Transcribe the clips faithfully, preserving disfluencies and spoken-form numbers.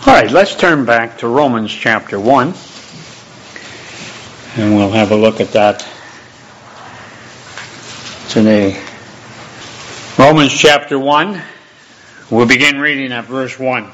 All right, let's turn back to Romans chapter one, and we'll have a look at that today. Romans chapter one, we'll begin reading at verse one.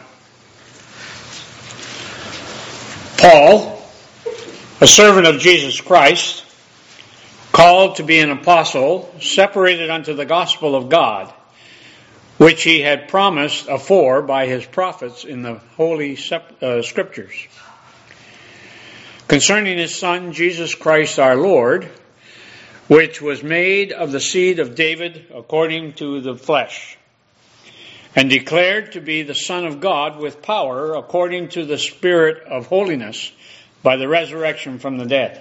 Paul, a servant of Jesus Christ, called to be an apostle, separated unto the gospel of God, which he had promised afore by his prophets in the holy uh, scriptures, concerning his Son, Jesus Christ our Lord, which was made of the seed of David according to the flesh, and declared to be the Son of God with power according to the Spirit of holiness by the resurrection from the dead,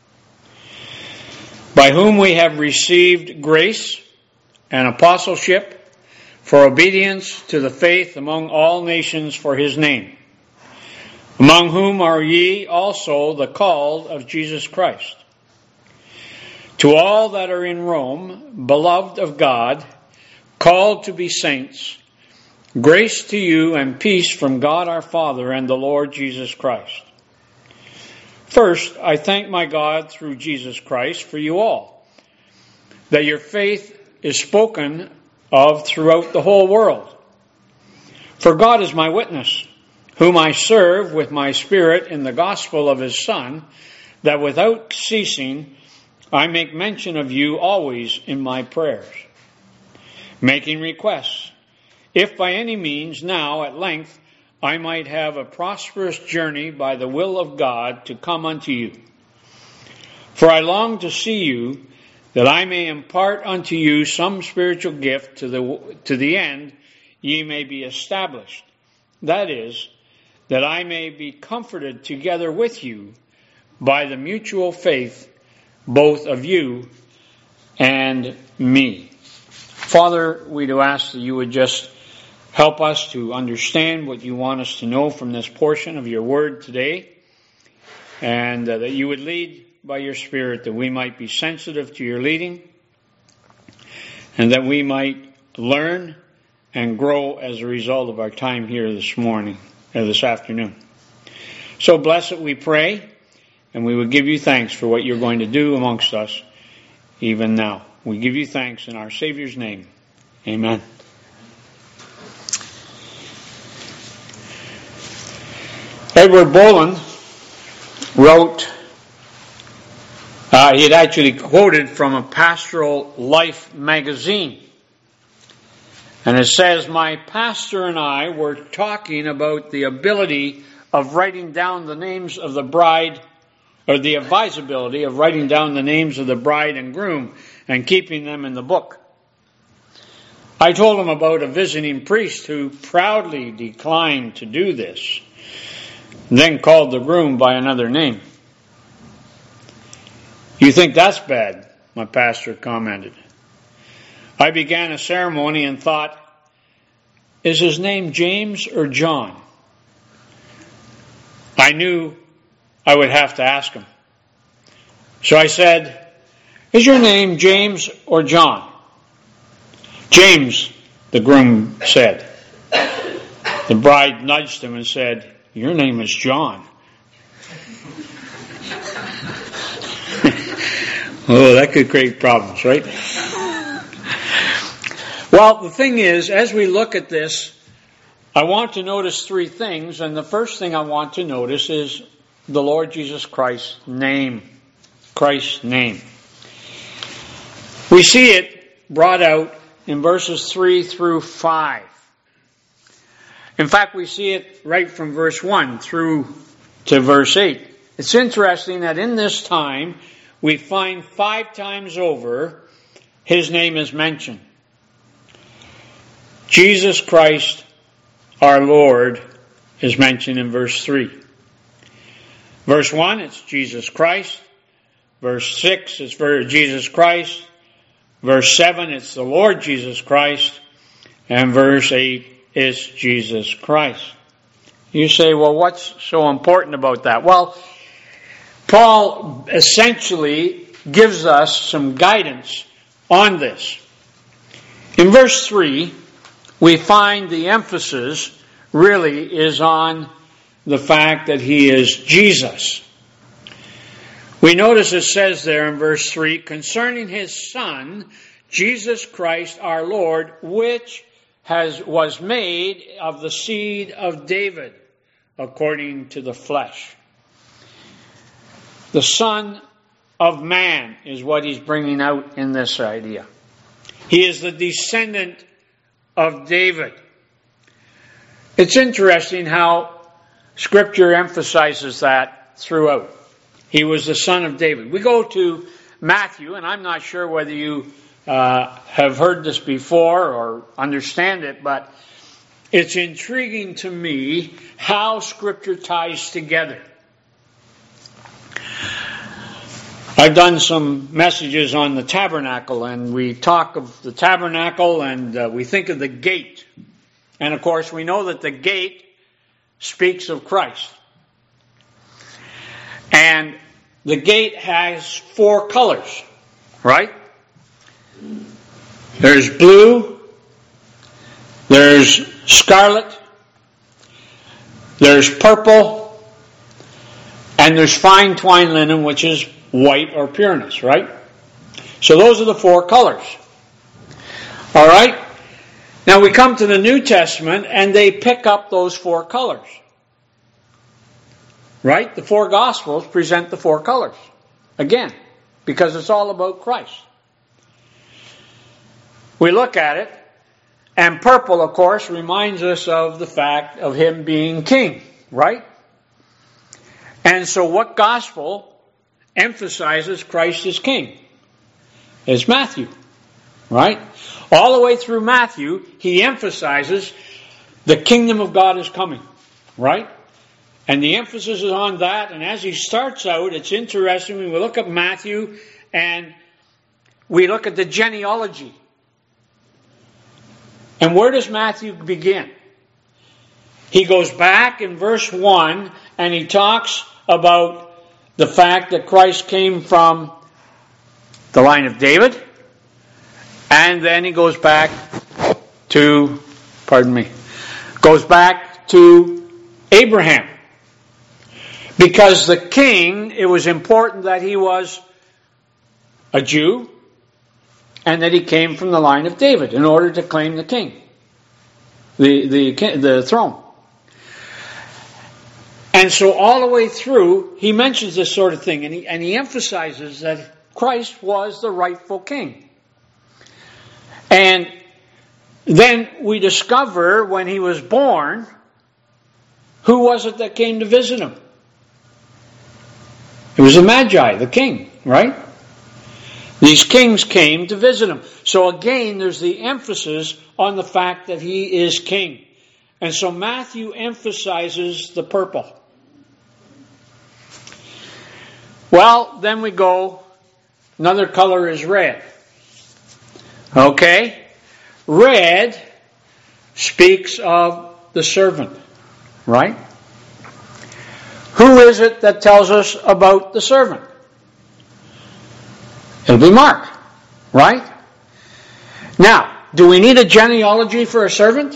by whom we have received grace and apostleship for obedience to the faith among all nations for his name, among whom are ye also the called of Jesus Christ. To all that are in Rome, beloved of God, called to be saints, grace to you and peace from God our Father and the Lord Jesus Christ. First, I thank my God through Jesus Christ for you all, that your faith is spoken of throughout the whole world. For God is my witness, whom I serve with my spirit in the gospel of his Son, that without ceasing I make mention of you always in my prayers, making requests, if by any means now at length I might have a prosperous journey by the will of God to come unto you. For I long to see you, that I may impart unto you some spiritual gift to the to the end ye may be established. That is, that I may be comforted together with you by the mutual faith both of you and me. Father, we do ask that you would just help us to understand what you want us to know from this portion of your word today, and uh, that you would lead by your Spirit, that we might be sensitive to your leading, and that we might learn and grow as a result of our time here this morning, or this afternoon. So bless it, we pray, and we would give you thanks for what you're going to do amongst us even now. We give you thanks in our Savior's name. Amen. Edward Boland wrote, Uh, he had actually quoted from a Pastoral Life magazine. And it says, my pastor and I were talking about the ability of writing down the names of the bride, or the advisability of writing down the names of the bride and groom and keeping them in the book. I told him about a visiting priest who proudly declined to do this, then called the groom by another name. You think that's bad, my pastor commented. I began a ceremony and thought, is his name James or John? I knew I would have to ask him. So I said, is your name James or John? James, the groom said. The bride nudged him and said, your name is John. Oh, that could create problems, right? Well, the thing is, as we look at this, I want to notice three things, and the first thing I want to notice is the Lord Jesus Christ's name. Christ's name. We see it brought out in verses three through five. In fact, we see it right from verse one through to verse eight. It's interesting that in this time, we find five times over his name is mentioned. Jesus Christ, our Lord, is mentioned in verse three. Verse one, it's Jesus Christ. Verse six, it's for Jesus Christ. Verse seven, it's the Lord Jesus Christ. And verse eight is Jesus Christ. You say, well, what's so important about that? Well, Paul essentially gives us some guidance on this. In verse three, we find the emphasis really is on the fact that he is Jesus. We notice it says there in verse three, concerning his Son, Jesus Christ our Lord, which has was made of the seed of David, according to the flesh. The Son of Man is what he's bringing out in this idea. He is the descendant of David. It's interesting how Scripture emphasizes that throughout. He was the son of David. We go to Matthew, and I'm not sure whether you uh, have heard this before or understand it, but it's intriguing to me how Scripture ties together. I've done some messages on the tabernacle, and we talk of the tabernacle, and uh, we think of the gate. And of course, we know that the gate speaks of Christ. And the gate has four colors, right? There's blue, there's scarlet, there's purple, and there's fine twined linen, which is white or pureness, right? So those are the four colors. All right? Now we come to the New Testament, and they pick up those four colors. Right? The four Gospels present the four colors. Again, because it's all about Christ. We look at it, and purple, of course, reminds us of the fact of him being king. Right? And so what Gospel emphasizes Christ as king? It's Matthew. Right? All the way through Matthew, he emphasizes the kingdom of God is coming. Right? And the emphasis is on that. And as he starts out, it's interesting when we look at Matthew and we look at the genealogy. And where does Matthew begin? He goes back in verse one and he talks about the fact that Christ came from the line of David. And then he goes back to, pardon me, goes back to Abraham. Because the king, it was important that he was a Jew and that he came from the line of David in order to claim the king, the, the, the throne. And so all the way through, he mentions this sort of thing, and he, and he emphasizes that Christ was the rightful king. And then we discover when he was born, who was it that came to visit him? It was the Magi, the king, right? These kings came to visit him. So again, there's the emphasis on the fact that he is king. And so Matthew emphasizes the purple. Well, then we go, another color is red. Okay? Red speaks of the servant, right? Who is it that tells us about the servant? It'll be Mark, right? Now, do we need a genealogy for a servant?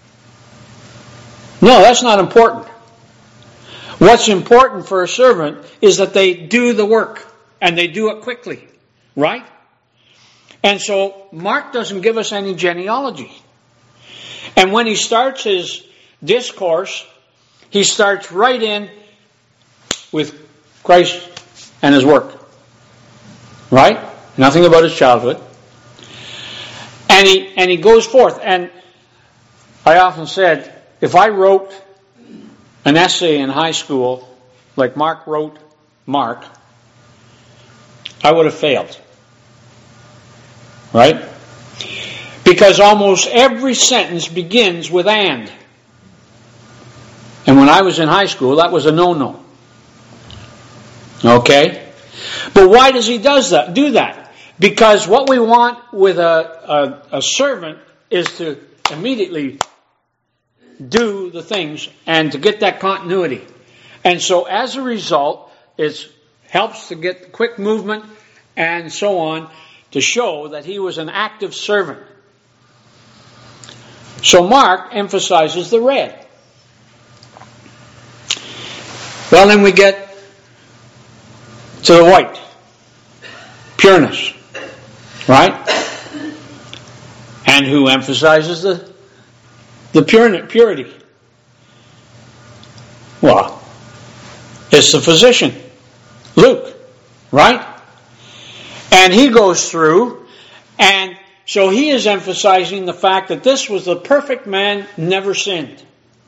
No, that's not important. What's important for a servant is that they do the work, and they do it quickly, right? And so, Mark doesn't give us any genealogy. And when he starts his discourse, he starts right in with Christ and his work. Right? Nothing about his childhood. And he and he goes forth. And I often said, if I wrote an essay in high school, like Mark wrote Mark, I would have failed. Right? Because almost every sentence begins with and. And when I was in high school, that was a no-no. Okay? But why does he does that? do that? Because what we want with a, a, a servant is to immediately do the things and to get that continuity. And so as a result, it helps to get quick movement and so on to show that he was an active servant. So Mark emphasizes the red. Well, then we get to the white. Pureness. Right? And who emphasizes the, the purity? Well, it's the physician, Luke. Right? And he goes through, and so he is emphasizing the fact that this was the perfect man, never sinned.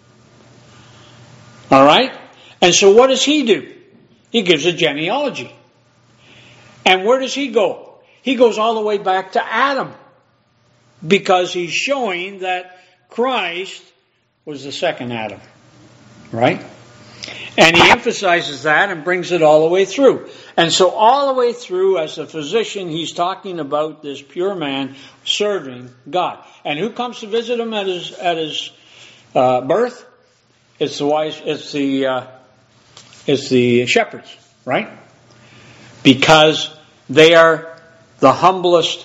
All right? And so what does he do? He gives a genealogy. And where does he go? He goes all the way back to Adam. Because he's showing that Christ was the second Adam. Right? And he emphasizes that and brings it all the way through. And so all the way through, as a physician, he's talking about this pure man serving God. And who comes to visit him at his at his uh, birth? It's the wise. It's the uh, it's the shepherds, right? Because they are the humblest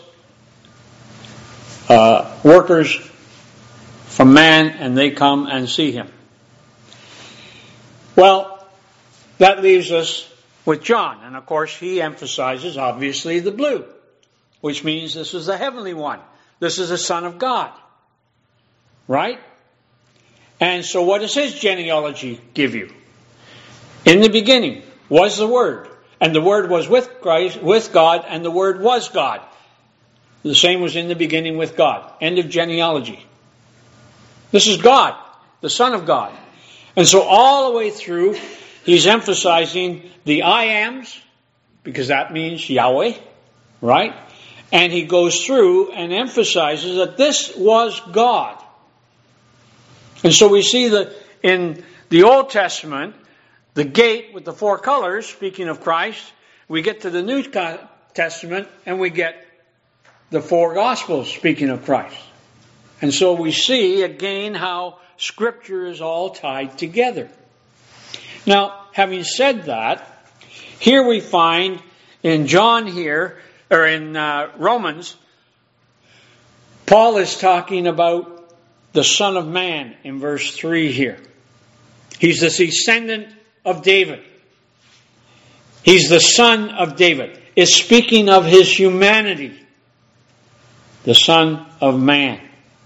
uh, workers from man, and they come and see him. Well, that leaves us with John. And of course, he emphasizes, obviously, the blue, which means this is the heavenly one. This is the Son of God. Right? And so what does his genealogy give you? In the beginning was the Word. And the Word was with Christ, with God, and the Word was God. The same was in the beginning with God. End of genealogy. This is God, the Son of God. And so all the way through, he's emphasizing the I ams, because that means Yahweh, right? And he goes through and emphasizes that this was God. And so we see that in the Old Testament, the gate with the four colors, speaking of Christ, we get to the New Testament and we get the four Gospels, speaking of Christ. And so we see again how Scripture is all tied together. Now, having said that, here we find in John here, or in uh, Romans, Paul is talking about the Son of Man in verse three here. He's the descendant of David. He's the son of David. It's speaking of his humanity. The Son of Man.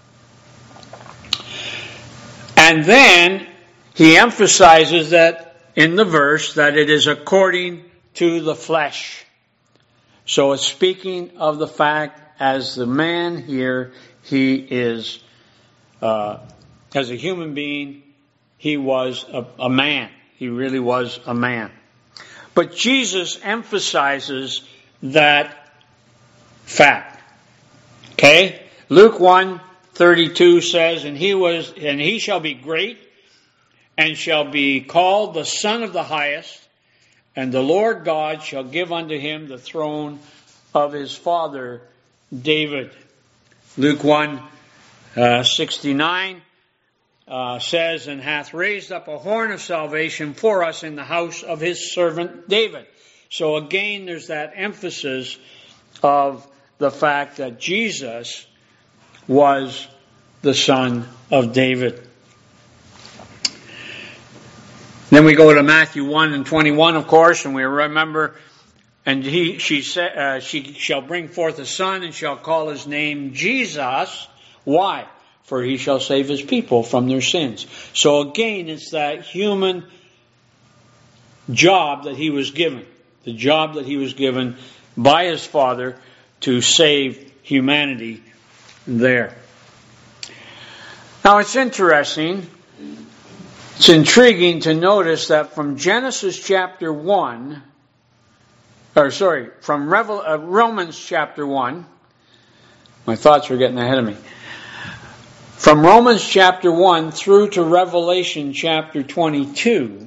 And then he emphasizes that in the verse that it is according to the flesh. So it's speaking of the fact as the man here, he is, uh, as a human being, he was a, a man. He really was a man. But Jesus emphasizes that fact. Okay? Luke one thirty-two says, and he was, and he shall be great, and shall be called the Son of the Highest, and the Lord God shall give unto him the throne of his father David. Luke one sixty-nine uh, says, and hath raised up a horn of salvation for us in the house of his servant David. So again, there's that emphasis of the fact that Jesus was the son of David. Then we go to Matthew one and twenty-one, of course, and we remember, and he, she said, uh, she shall bring forth a son and shall call his name Jesus. Why? For he shall save his people from their sins. So again, it's that human job that he was given. The job that he was given by his Father to save humanity there. Now it's interesting, it's intriguing to notice that from Genesis chapter one, or sorry, from Revel, uh, Romans chapter one, my thoughts are getting ahead of me. From Romans chapter one through to Revelation chapter twenty-two,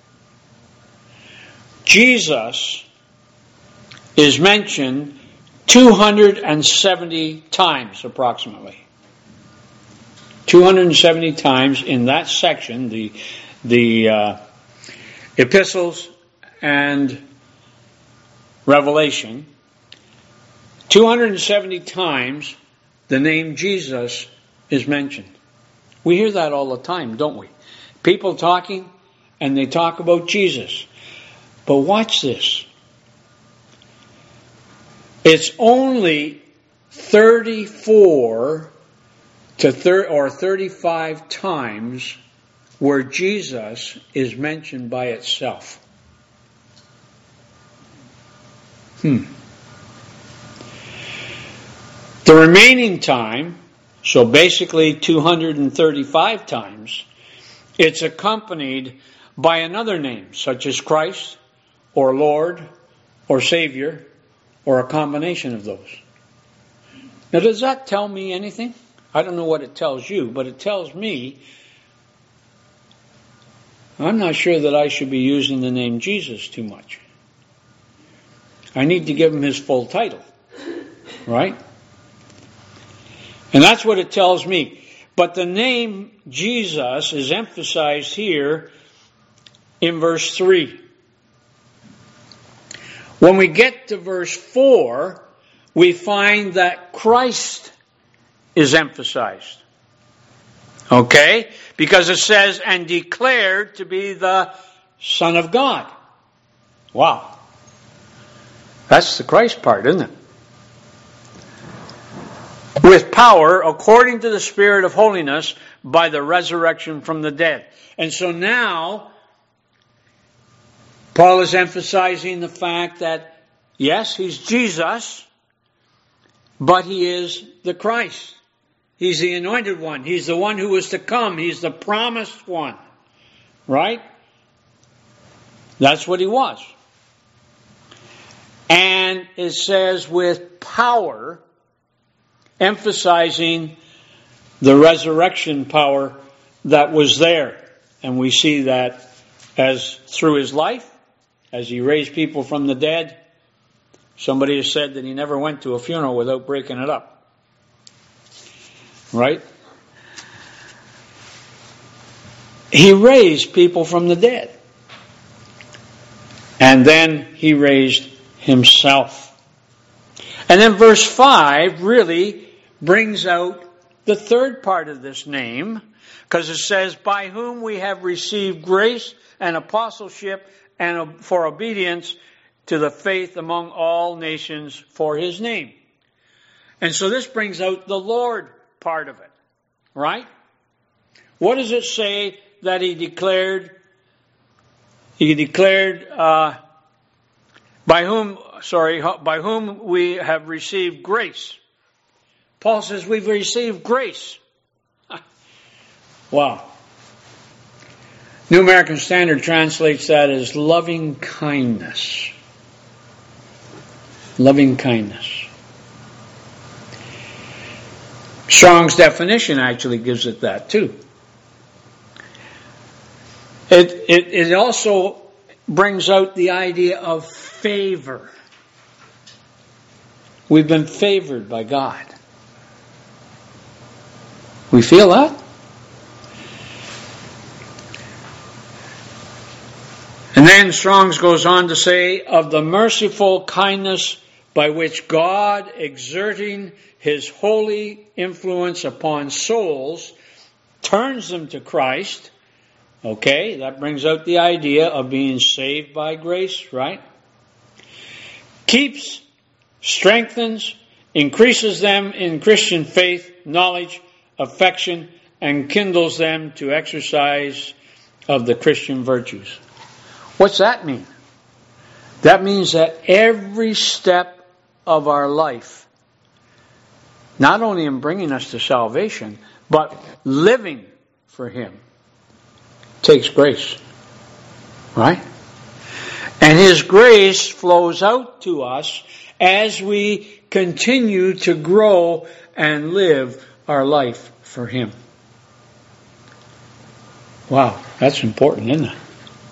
Jesus is mentioned two hundred seventy times approximately. two hundred seventy times in that section, the the uh, epistles and Revelation. two hundred seventy times the name Jesus is mentioned. We hear that all the time, don't we? People talking, and they talk about Jesus. But watch this. It's only thirty-four to thirty or thirty-five times where Jesus is mentioned by itself. Hmm. The remaining time, so basically two hundred thirty-five times, it's accompanied by another name, such as Christ, or Lord, or Savior, or a combination of those. Now, does that tell me anything? I don't know what it tells you, but it tells me I'm not sure that I should be using the name Jesus too much. I need to give him his full title, right? And that's what it tells me. But the name Jesus is emphasized here in verse three. When we get to verse four, we find that Christ is emphasized. Okay? Because it says, and declared to be the Son of God. Wow. That's the Christ part, isn't it? With power, according to the Spirit of holiness, by the resurrection from the dead. And so now, Paul is emphasizing the fact that, yes, he's Jesus, but he is the Christ. He's the anointed one. He's the one who is to come. He's the promised one. Right? That's what he was. And it says with power, emphasizing the resurrection power that was there. And we see that as through his life, as he raised people from the dead. Somebody has said that he never went to a funeral without breaking it up. Right? He raised people from the dead. And then he raised himself. And then verse five really brings out the third part of this name, because it says, by whom we have received grace and apostleship and for obedience to the faith among all nations for his name. And so this brings out the Lord part of it, right? What does it say that he declared? He declared, uh, by whom, sorry, by whom we have received grace. Paul says we've received grace. Wow. New American Standard translates that as loving kindness. Loving kindness. Strong's definition actually gives it that too. It, it, it also brings out the idea of favor. We've been favored by God. We feel that? And then Strong's goes on to say, of the merciful kindness by which God, exerting his holy influence upon souls, turns them to Christ. Okay, that brings out the idea of being saved by grace, right? Keeps, strengthens, increases them in Christian faith, knowledge, affection, and kindles them to exercise of the Christian virtues. What's that mean? That means that every step of our life, not only in bringing us to salvation, but living for him, takes grace. Right? And his grace flows out to us as we continue to grow and live our life for him. Wow, that's important, isn't it?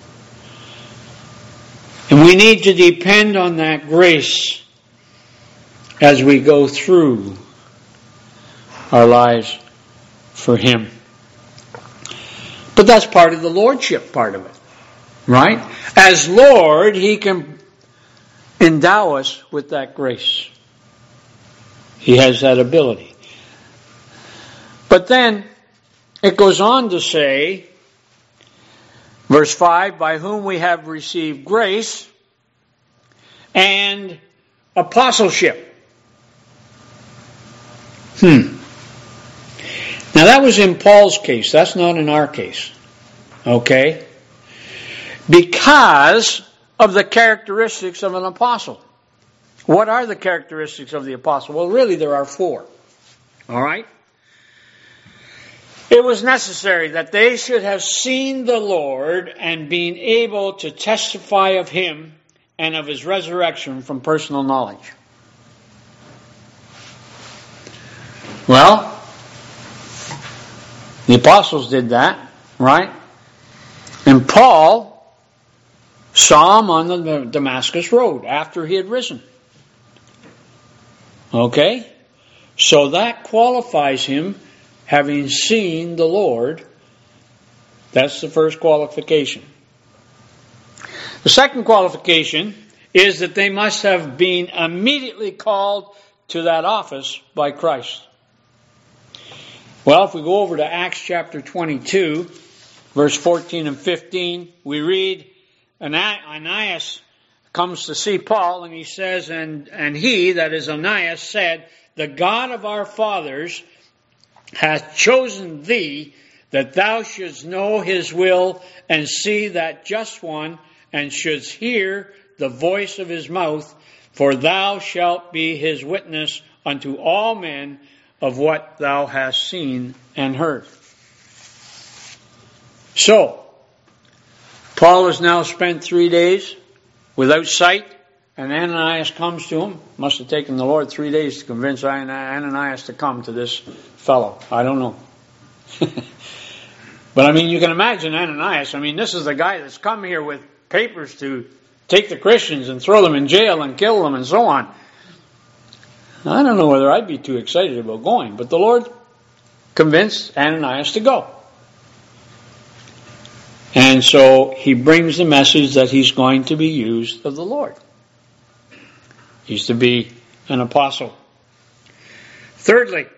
And we need to depend on that grace as we go through our lives for him. But that's part of the lordship part of it, right? As Lord, he can endow us with that grace. He has that ability. But then it goes on to say Verse five, by whom we have received grace and apostleship. Hmm. Now that was in Paul's case. That's not in our case. Okay? Because of the characteristics of an apostle. What are the characteristics of the apostle? Well, really there are four. All right? It was necessary that they should have seen the Lord and been able to testify of Him and of His resurrection from personal knowledge. Well, the apostles did that, right? And Paul saw him on the Damascus road after he had risen. Okay? So that qualifies him, having seen the Lord. That's the first qualification. The second qualification is that they must have been immediately called to that office by Christ. Well, if we go over to Acts chapter twenty-two, verse fourteen and fifteen, we read, Ananias comes to see Paul, and he says, and, and he, that is Ananias, said, the God of our fathers hath chosen thee, that thou shouldst know His will, and see that just one, and shouldst hear the voice of His mouth, for thou shalt be His witness unto all men of what thou hast seen and heard. So, Paul has now spent three days without sight, and Ananias comes to him. Must have taken the Lord three days to convince Ananias to come to this fellow. I don't know. But I mean, you can imagine Ananias. I mean, this is the guy that's come here with papers to take the Christians and throw them in jail and kill them and so on. I don't know whether I'd be too excited about going, but the Lord convinced Ananias to go. And so he brings the message that he's going to be used of the Lord. He's to be an apostle. Thirdly,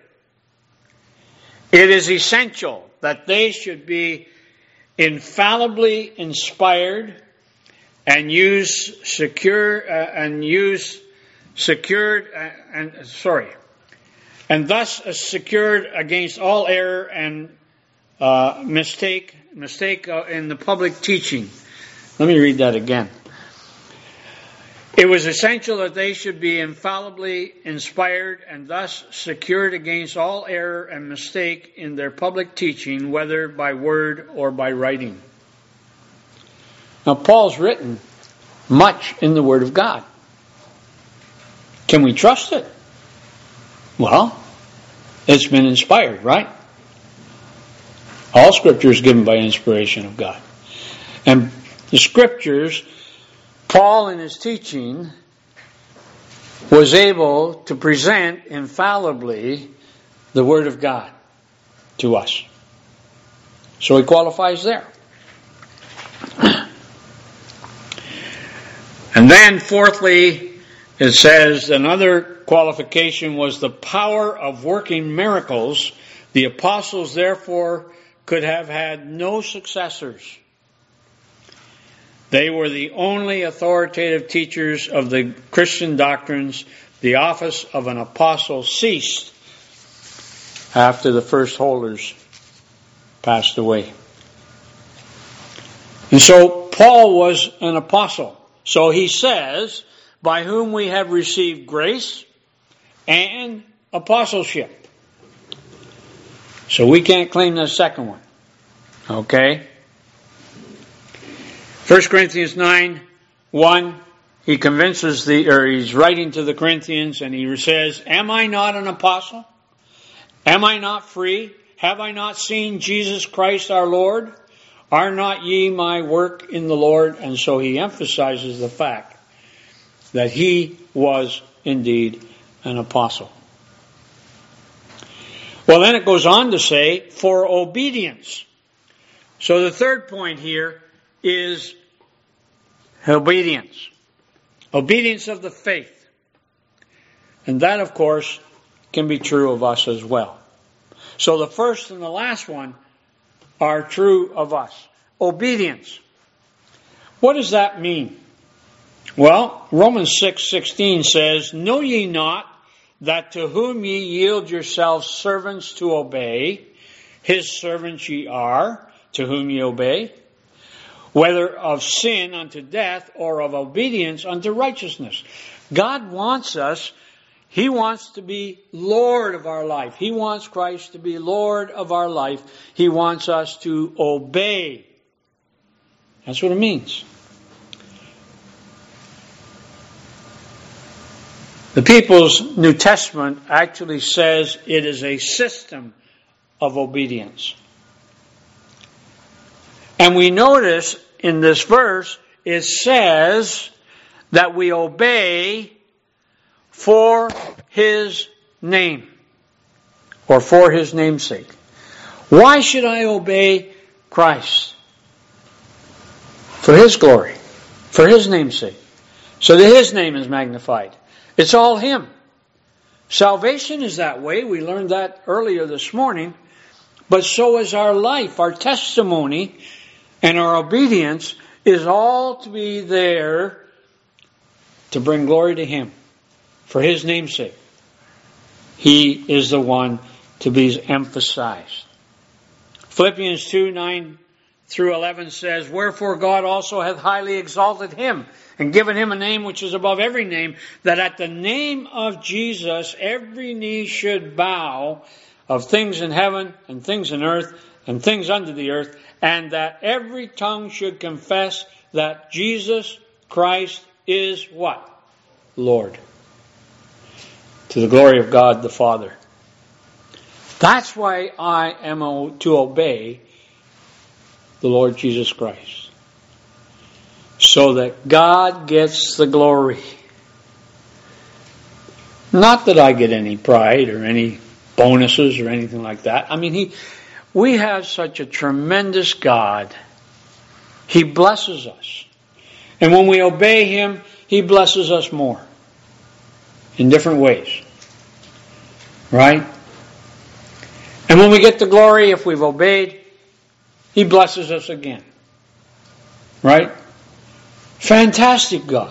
it is essential that they should be infallibly inspired and use secure uh, and use secured uh, and sorry, and thus uh, secured against all error and uh, mistake mistake uh, in the public teaching. Let me read that again. It was essential that they should be infallibly inspired and thus secured against all error and mistake in their public teaching, whether by word or by writing. Now, Paul's written much in the Word of God. Can we trust it? Well, it's been inspired, right? All Scripture is given by inspiration of God. And the Scriptures, Paul in his teaching was able to present infallibly the Word of God to us. So he qualifies there. And then fourthly, it says another qualification was the power of working miracles. The apostles therefore could have had no successors. They were the only authoritative teachers of the Christian doctrines. The office of an apostle ceased after the first holders passed away. And so Paul was an apostle. So he says, by whom we have received grace and apostleship. So we can't claim the second one. Okay? First Corinthians nine, one, he convinces the, or he's writing to the Corinthians and he says, am I not an apostle? Am I not free? Have I not seen Jesus Christ our Lord? Are not ye my work in the Lord? And so he emphasizes the fact that he was indeed an apostle. Well, then it goes on to say, for obedience. So the third point here is obedience. Obedience of the faith. And that, of course, can be true of us as well. So the first and the last one are true of us. obedience. What does that mean? Well, Romans six sixteen says, "Know ye not that to whom ye yield yourselves servants to obey, his servants ye are, to whom ye obey, whether of sin unto death or of obedience unto righteousness." God wants us, He wants to be Lord of our life. He wants Christ to be Lord of our life. He wants us to obey. That's what it means. The People's New Testament actually says it is a system of obedience. And we notice in this verse, it says that we obey for His name, or for His name's sake. Why should I obey Christ? For His glory, for His name's sake, so that His name is magnified. It's all Him. Salvation is that way. We learned that earlier this morning. But so is our life, our testimony, and our obedience is all to be there to bring glory to Him. For His name's sake. He is the one to be emphasized. Philippians two, nine through eleven says, "Wherefore God also hath highly exalted Him, and given Him a name which is above every name, that at the name of Jesus every knee should bow, of things in heaven, and things in earth, and things under the earth, and that every tongue should confess that Jesus Christ is" what? Lord. To the glory of God the Father. That's why I am to obey the Lord Jesus Christ. So that God gets the glory. Not that I get any pride or any bonuses or anything like that. I mean, he, we have such a tremendous God. He blesses us. And when we obey Him, He blesses us more. In different ways. Right? And when we get the glory, if we've obeyed, He blesses us again. Right? Fantastic God.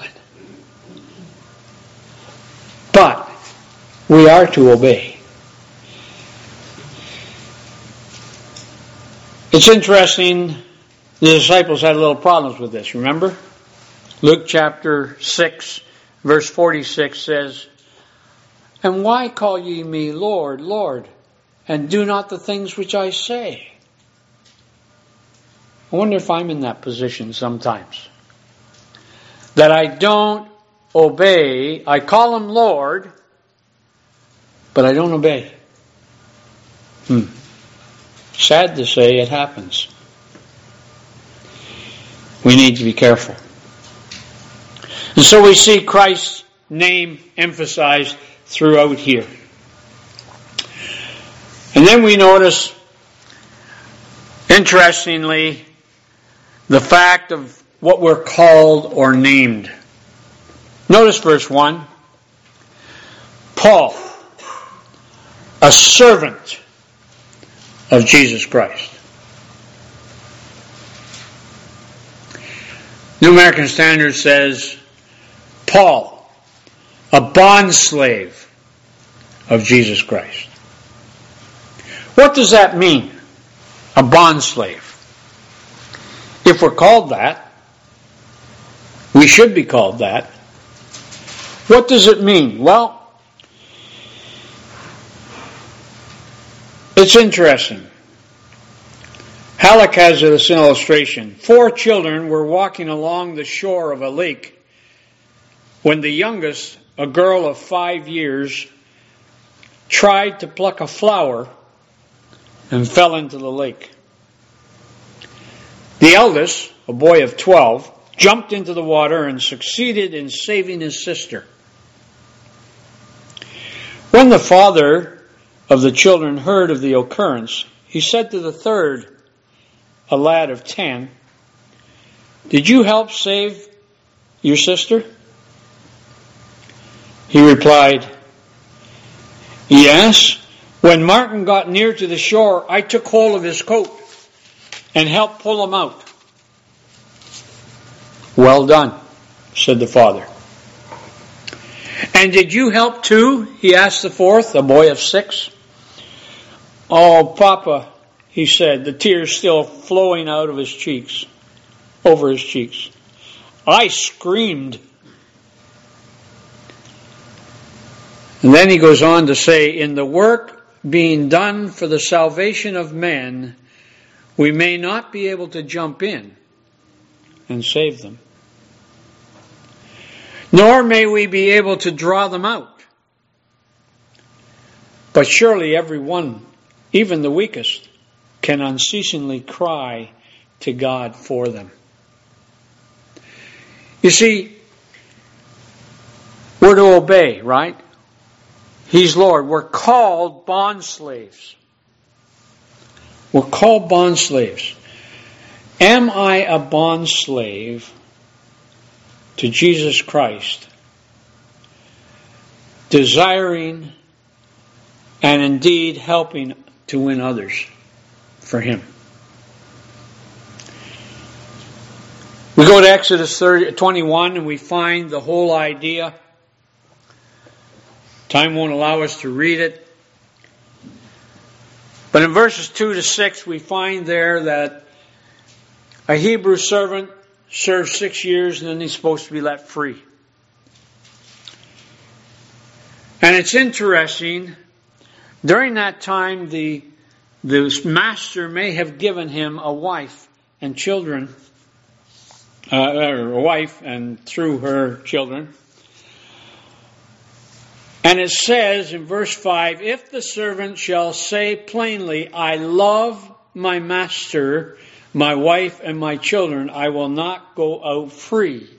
But we are to obey. It's interesting, the disciples had a little problems with this, remember? Luke chapter six, verse forty-six says, "And why call ye me Lord, Lord, and do not the things which I say?" I wonder if I'm in that position sometimes. That I don't obey, I call Him Lord, but I don't obey. Hmm. Sad to say, it happens. We need to be careful. And so we see Christ's name emphasized throughout here. And then we notice, interestingly, the fact of what we're called or named. Notice verse one. Paul, a servant of Jesus Christ. New American Standard says, Paul, a bondslave of Jesus Christ. What does that mean? A bondslave. If we're called that, we should be called that. What does it mean? Well, it's interesting. Halleck has this illustration. Four children were walking along the shore of a lake when the youngest, a girl of five years, tried to pluck a flower and fell into the lake. The eldest, a boy of twelve, jumped into the water and succeeded in saving his sister. When the father of the children heard of the occurrence, he said to the third, a lad of ten, "Did you help save your sister?" He replied, "Yes. When Martin got near to the shore, I took hold of his coat and helped pull him out." Well done, said the father. And did you help too? He asked the fourth, a boy of six. Oh, Papa, he said, the tears still flowing out of his cheeks, over his cheeks. I screamed. And then he goes on to say, in the work being done for the salvation of men, we may not be able to jump in and save them. Nor may we be able to draw them out. But surely every one, even the weakest, can unceasingly cry to God for them. You see, we're to obey, right? He's Lord. We're called bond slaves. We're called bond slaves. Am I a bond slave to Jesus Christ, desiring and indeed helping to win others for Him? We go to Exodus twenty-one and we find the whole idea. Time won't allow us to read it. But in verses two to six we find there that a Hebrew servant serves six years and then he's supposed to be let free. And it's interesting, during that time the, the master may have given him a wife and children, uh, or a wife and through her children. And it says in verse five, if the servant shall say plainly, I love my master, my wife, and my children, I will not go out free.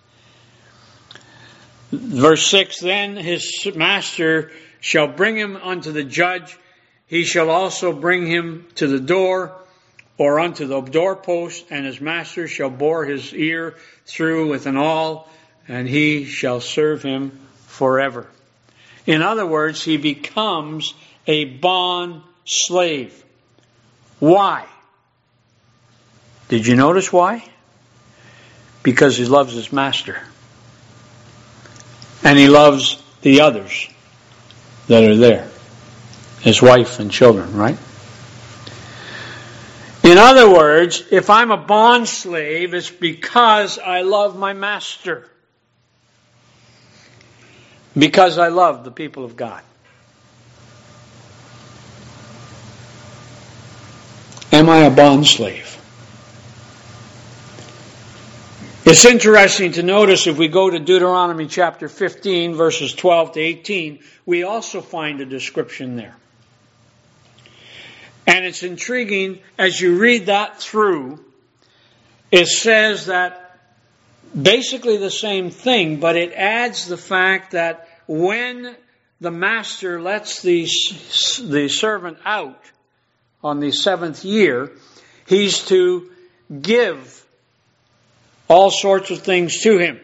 Verse six, then his master shall bring him unto the judge. He shall also bring him to the door or unto the doorpost, and his master shall bore his ear through with an awl, and he shall serve him forever. In other words, he becomes a bond slave. Why? Did you notice why? Because he loves his master. And he loves the others that are there. His wife and children, right? In other words, if I'm a bond slave, it's because I love my master. Because I love the people of God. Am I a bond slave? It's interesting to notice if we go to Deuteronomy chapter fifteen, verses twelve to eighteen, we also find a description there. And it's intriguing as you read that through, it says that basically the same thing, but it adds the fact that when the master lets the, the servant out on the seventh year, he's to give all sorts of things to him.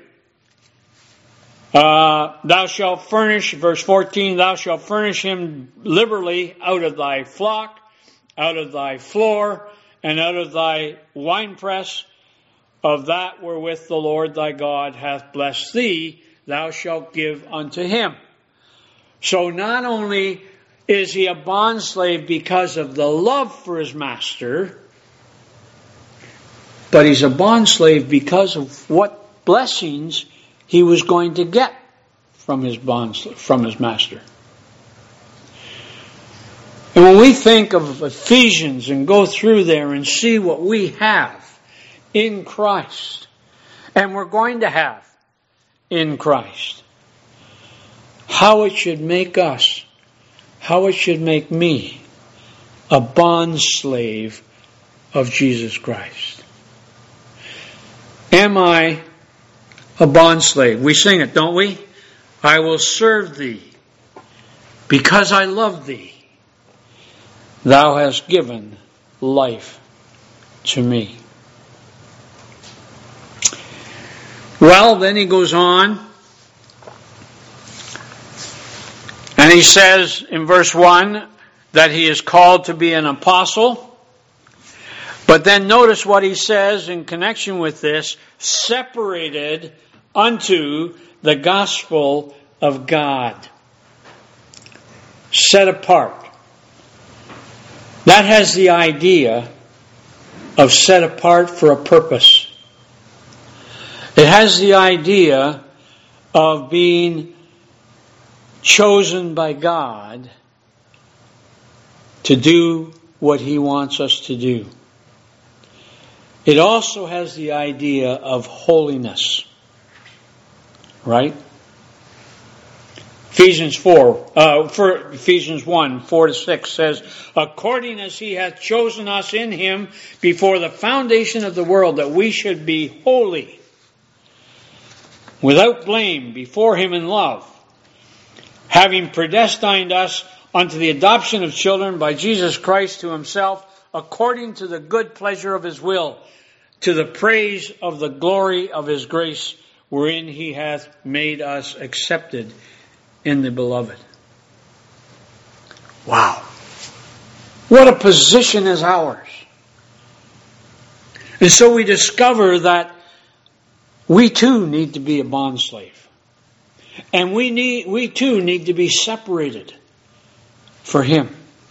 Uh, thou shalt furnish, verse fourteen, thou shalt furnish him liberally out of thy flock, out of thy floor, and out of thy winepress, of that wherewith the Lord thy God hath blessed thee, thou shalt give unto him. So not only is he a bondslave because of the love for his master, but he's a bondslave because of what blessings he was going to get from his bond, from his master. And when we think of Ephesians and go through there and see what we have in Christ, and we're going to have in Christ, how it should make us, how it should make me a bond slave of Jesus Christ. Am I a bond slave? We sing it, don't we? I will serve thee because I love thee. Thou hast given life to me. Well, then he goes on, and he says in verse one that he is called to be an apostle. But then notice what he says in connection with this, separated unto the gospel of God. Set apart. That has the idea of set apart for a purpose. It has the idea of being chosen by God to do what He wants us to do. It also has the idea of holiness. Right? Ephesians four, uh, for Ephesians one, four to six says, according as He hath chosen us in Him before the foundation of the world, that we should be holy, without blame, before Him in love, having predestined us unto the adoption of children by Jesus Christ to Himself, according to the good pleasure of His will, to the praise of the glory of His grace, wherein He hath made us accepted in the Beloved. Wow. What a position is ours. And so we discover that we too need to be a bondslave. And we need, we too need to be separated for Him.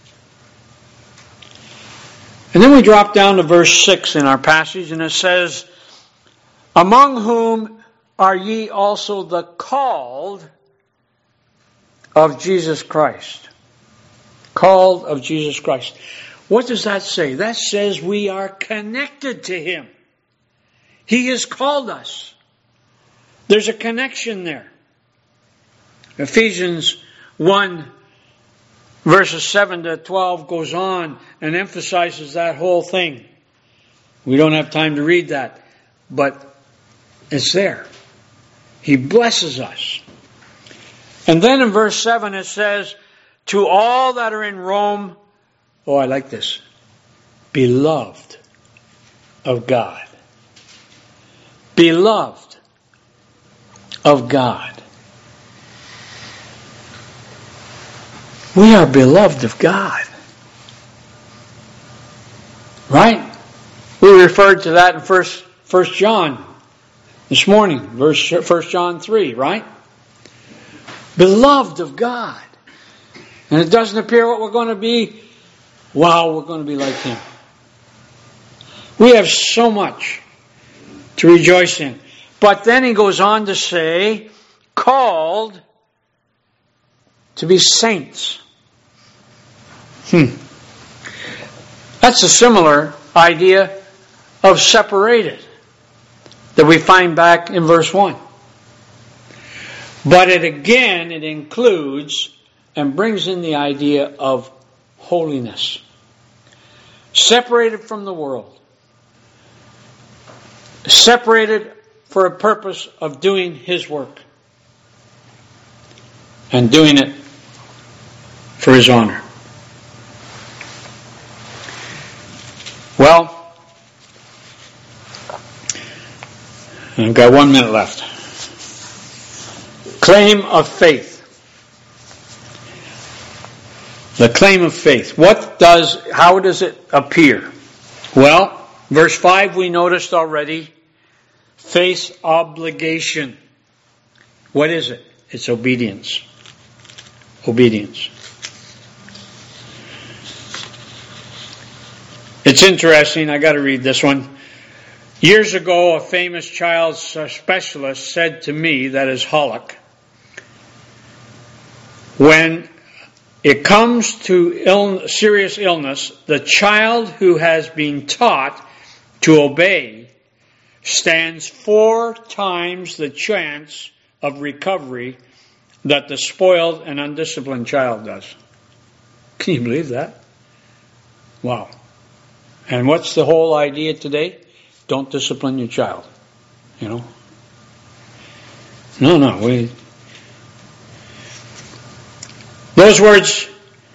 And then we drop down to verse six in our passage, and it says, among whom are ye also the called of Jesus Christ. Called of Jesus Christ. What does that say? That says we are connected to Him. He has called us. There's a connection there. Ephesians one, verses seven to twelve goes on and emphasizes that whole thing. We don't have time to read that, but it's there. He blesses us. And then in verse seven it says, to all that are in Rome, oh, I like this, beloved of God. Beloved of God. We are beloved of God. Right? We referred to that in First First John this morning, verse First John three, right? Beloved of God. And it doesn't appear what we're going to be. Wow, we're going to be like Him. We have so much to rejoice in. But then he goes on to say, called to be saints. Hmm. That's a similar idea of separated that we find back in verse one. But it again, it includes and brings in the idea of holiness. Separated from the world. Separated for a purpose of doing His work. And doing it for His honor. Well, I've got one minute left. Claim of faith. The claim of faith. What does, how does it appear? Well, verse five we noticed already. Faith's obligation. What is it? It's obedience. Obedience. It's interesting, I got to read this one. Years ago, a famous child specialist said to me, that is Hollick, when it comes to ill, serious illness, the child who has been taught to obey stands four times the chance of recovery that the spoiled and undisciplined child does. Can you believe that? Wow. And what's the whole idea today? Don't discipline your child. You know? No, no. We. Those words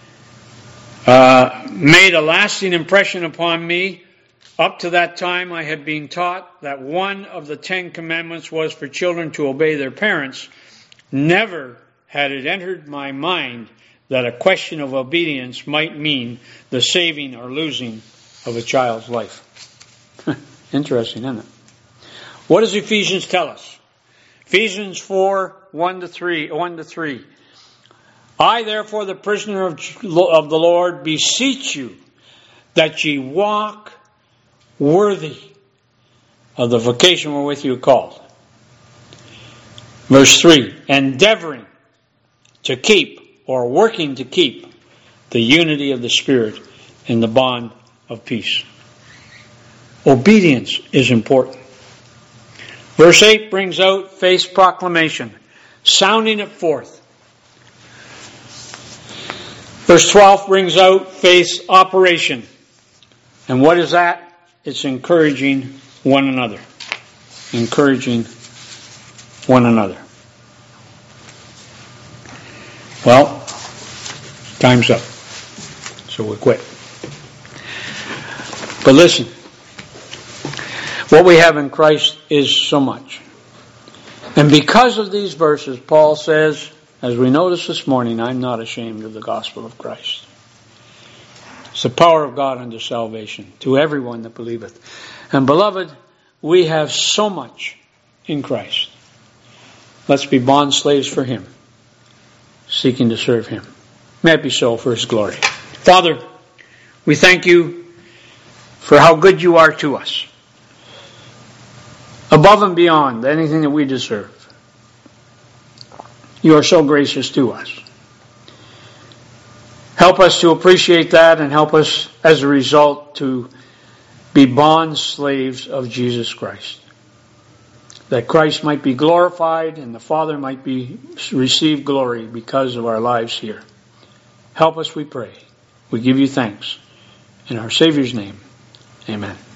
uh, made a lasting impression upon me. Up to that time, I had been taught that one of the Ten Commandments was for children to obey their parents. Never had it entered my mind that a question of obedience might mean the saving or losing of a child's life. Interesting, isn't it? What does Ephesians tell us? Ephesians four, one to three, one to three. I, therefore, the prisoner of, of the Lord, beseech you that ye walk worthy of the vocation wherewith you are called. Verse three, endeavoring to keep, or working to keep, the unity of the Spirit in the bond of peace. Obedience is important. Verse eight brings out faith proclamation, sounding it forth. Verse twelve brings out faith operation. And what is that? It's encouraging one another. Encouraging one another. Well, time's up. So we quit. But listen, what we have in Christ is so much. And because of these verses, Paul says, as we noticed this morning, I'm not ashamed of the gospel of Christ. It's the power of God unto salvation to everyone that believeth. And beloved, we have so much in Christ. Let's be bond slaves for Him, seeking to serve Him. May it be so for His glory. Father, we thank you for how good you are to us. Above and beyond anything that we deserve. You are so gracious to us. Help us to appreciate that and help us as a result to be bond slaves of Jesus Christ. That Christ might be glorified and the Father might be receive glory because of our lives here. Help us, we pray. We give you thanks. In our Savior's name, amen.